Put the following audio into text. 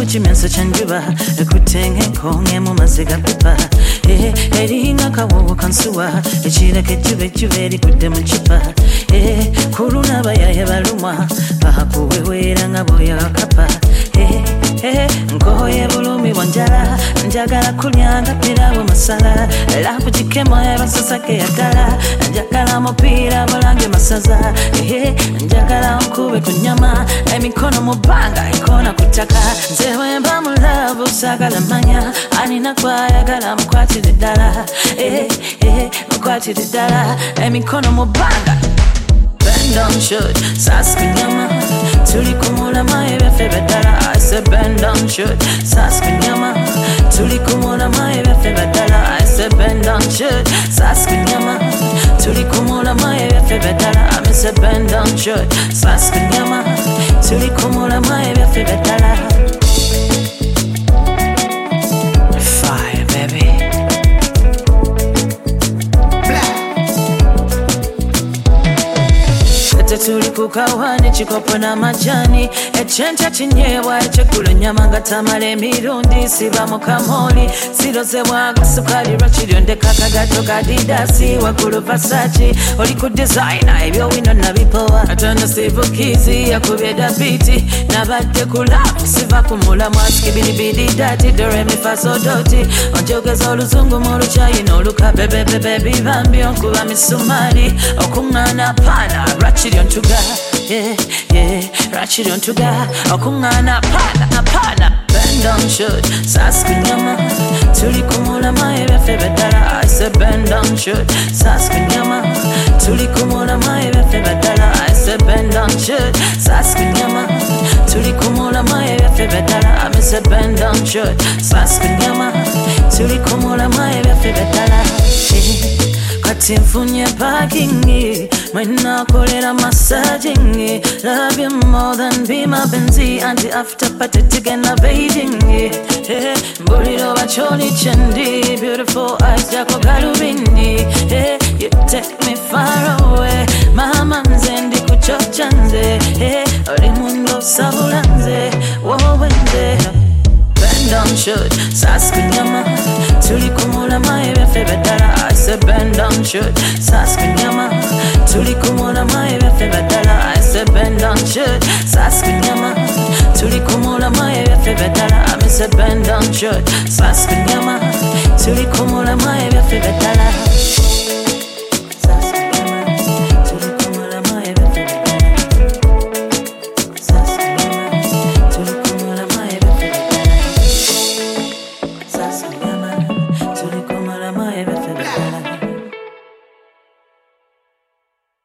kimenso kyanjuba ekutenge konge mu mazzi ga pipa eringa kawowo kansuwa ekirako ejjubejjube erikudde mu kipa kuluna abayaye balumwa bakuweweera nga bwoya wakapa nkoye bulumi bwa njala njagala kulyanga pirawo masala lapu kikemo ebasasake yagala njagala mupiira bulange masaza njagala nkube ku nyama emikono mu bbanga ekona ku ttaka nze wemba mulavu sagala manya anina kwayagala mukwatire ddala mukwatire ddala emikono mu bbanga bend down should Saskanyama tuli kumulama ebyafe beddala I said bend down should Saskanyama tuli kumulama ebyafe beddala I said bend down should Saskanyama tuli kumulama ebyafe beddala I said bend down should Saskanyama tuli kumulama ebyafe beddala fire baby tuli kukawa n'ekikopo n'amajani ekyenkya kinyeebwa ekyekula ennyama nga tamala emirundi siba mu kamoli sirozebwaga sukali lwakiryondeka akagato ka didasi waggulu Versace oli ku designer ebyowino nabipowa atana sivukizi yakubye dabiti nabadde ku lapu siva ku mulamu askibidibidi dati doremifasodoti onjogeza oluzungu mu lukyayina oluka bebebebe bibambi onkuba misumali okuŋŋaana paana lwakiryo ntuga lwakiryo ntuga okuŋŋaana paana bend down should Saskanyama tuli kumulama ebyafe beddala I said bend down should Saskanyama tuli kumulama ebyafe beddala I said bend down should Saskanyama tuli kumulama ebyafe beddala I said bend down should Saskanyama tuli kumulama ebyafe beddala kati nfunye parkingi mwenakolera massaging love you more than be my benzi anti after party tugenda Beijing mbuliro bacholi chendi beautiful eyes jako galubindi you take me far away mama nze ndi kuchocha nze oli mundu osabula nze wowe nze bend down should Saskanyama tuli kumulama ebyafe beddala I said bend down should Saskanyama tuli kumulama ebyafe beddala I said bend down should Saskanyama tuli kumulama ebyafe beddala I said bend down should Saskanyama tuli kumulama ebyafe beddala